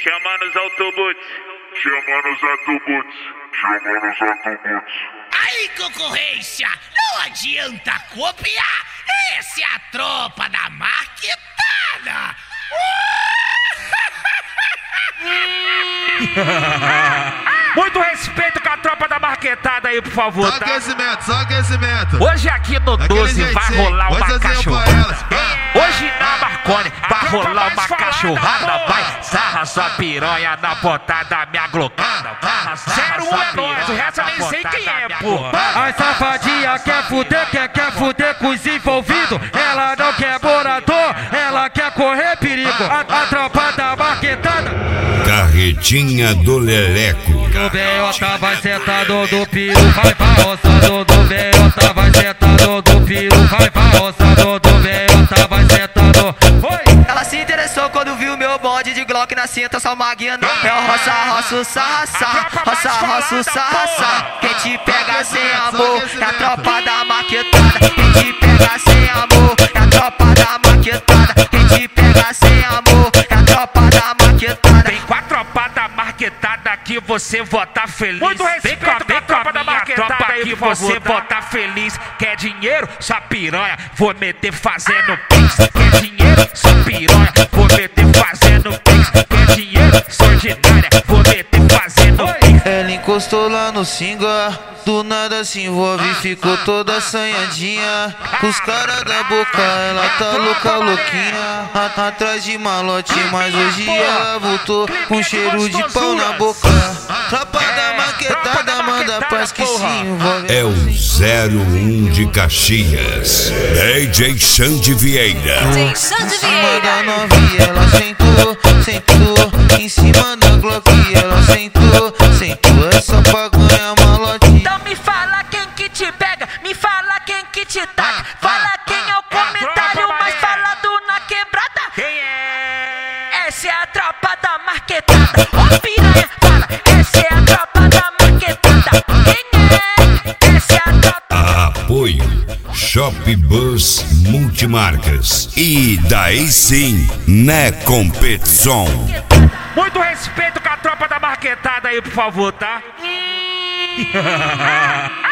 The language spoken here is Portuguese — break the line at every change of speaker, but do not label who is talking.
Chama nos autobots.
Chama nos autobots. Chama nos autobots.
Aí, concorrência, não adianta copiar. Essa é a tropa da marquetada.
Muito respeito com a tropa da marquetada aí, por favor,
Só
tá?
aquecimento, só aquecimento.
Hoje aqui no 12 vai rolar uma cachorrada. Hoje na Marconi vai rolar uma cachorrada. Vai sarra sua piranha na ponta da minha glocada. 01 é nóis, o resto eu nem sei quem é, porra.
A safadinha quer fuder com os envolvidos. Ela não quer morador, ela quer correr perigo. A tropa da marquetada.
Carretinha do Leleco.
Do Beiota vai sentado do piru, vai roçado do Beiota vai sentado do piru, vai roçado do Beiota vai sentado. Foi!
Ela se interessou quando viu meu bonde de Glock na cinta, só maguiando. É o roça, sarra. Quem te pega sem amor é a tropa da marquetada. Quem te pega sem amor é a tropa da marquetada. Quem te pega sem amor é a tropa da marquetada.
Vem com a tropa da marquetada que você vota feliz.
Muito respeito com a tropa da marquetada
tropa
aí,
que
por
você
favor, tá?
vota feliz. Quer dinheiro? Sua piranha, vou meter fazendo pix. Quer dinheiro? Sua piranha, vou meter fazendo pix. Quer dinheiro? Sua ordinária, vou meter fazendo pix.
Ela encostou lá no singa, do nada se envolve e ficou toda assanhadinha. Com os caras da boca, ela tá louquinha. Atrás de malote, mas hoje ela voltou com cheiro de pau na boca. Tropa da marquetada, manda paz que se envolve.
É o 01 de Caxias. DJ Xande Vieira.
DJ Xande
Em cima da novinha, ela sentou. Em cima da Glock, ela sentou. É só pra ganhar malote.
Então me fala quem que te pega, me fala quem que te taca. Fala quem é o comentário mais falado na quebrada.
Quem é?
Essa é a tropa da marquetada. Ô piranha, fala, essa é a tropa da marquetada. Quem é? Essa é a tropa.
Apoio Shop Bus Multimarcas. E daí sim, né, competição.
Muito respeito com a tropa da marquetada aí, por favor, tá?